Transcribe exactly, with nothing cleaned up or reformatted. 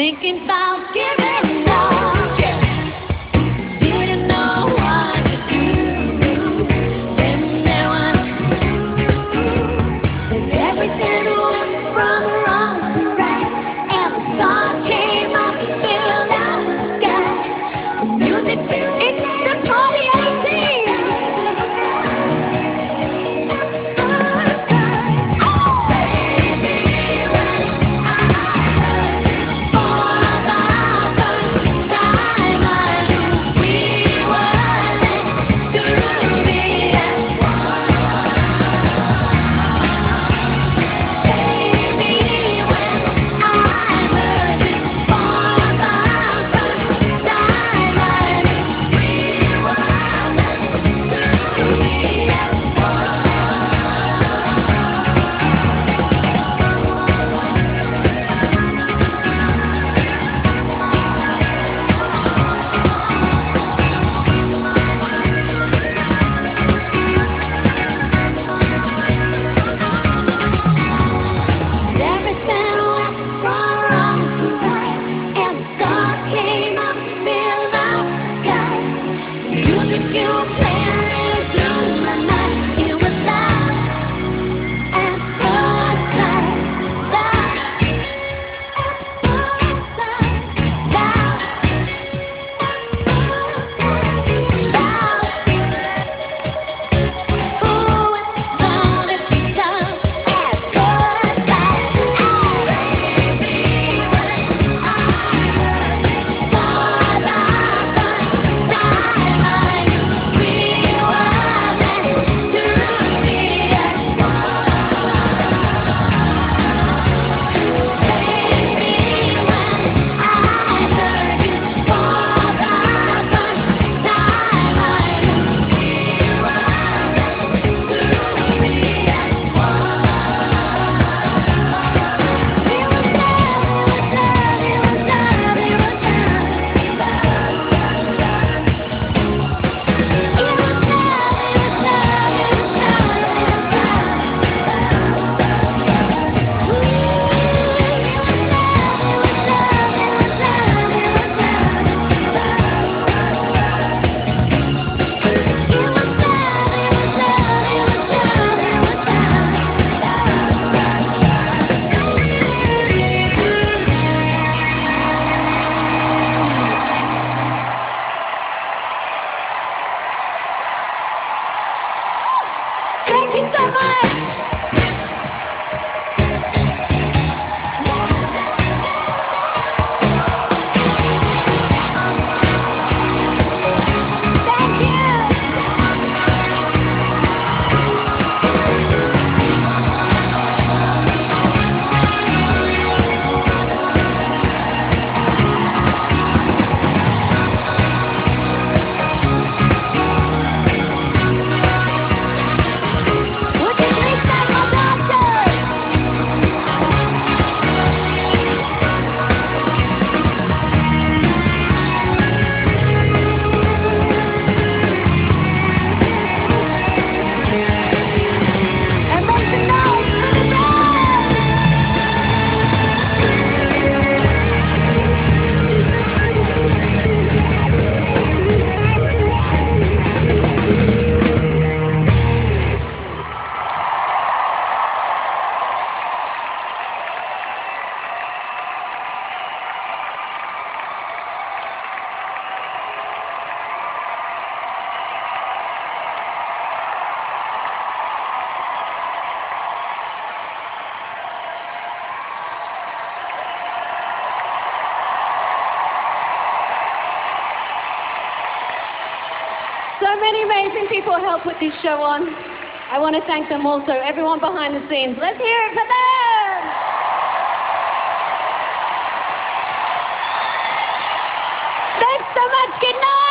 thinking about giving up. Yeah. Didn't know what to do. Didn't know what to do. And everything went from wrong to right. And the sun came up and filled out the sky. The music, it's the party I see. Thank you so much. So many amazing people helped put this show on. I want to thank them also, everyone behind the scenes. Let's hear it for them! Thanks so much, good night!